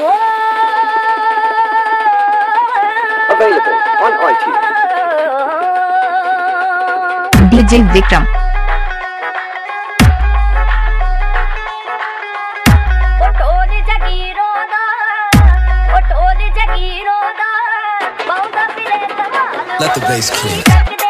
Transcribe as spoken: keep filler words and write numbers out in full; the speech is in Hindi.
Available on iTunes. D J Vikram. Let the bass kick.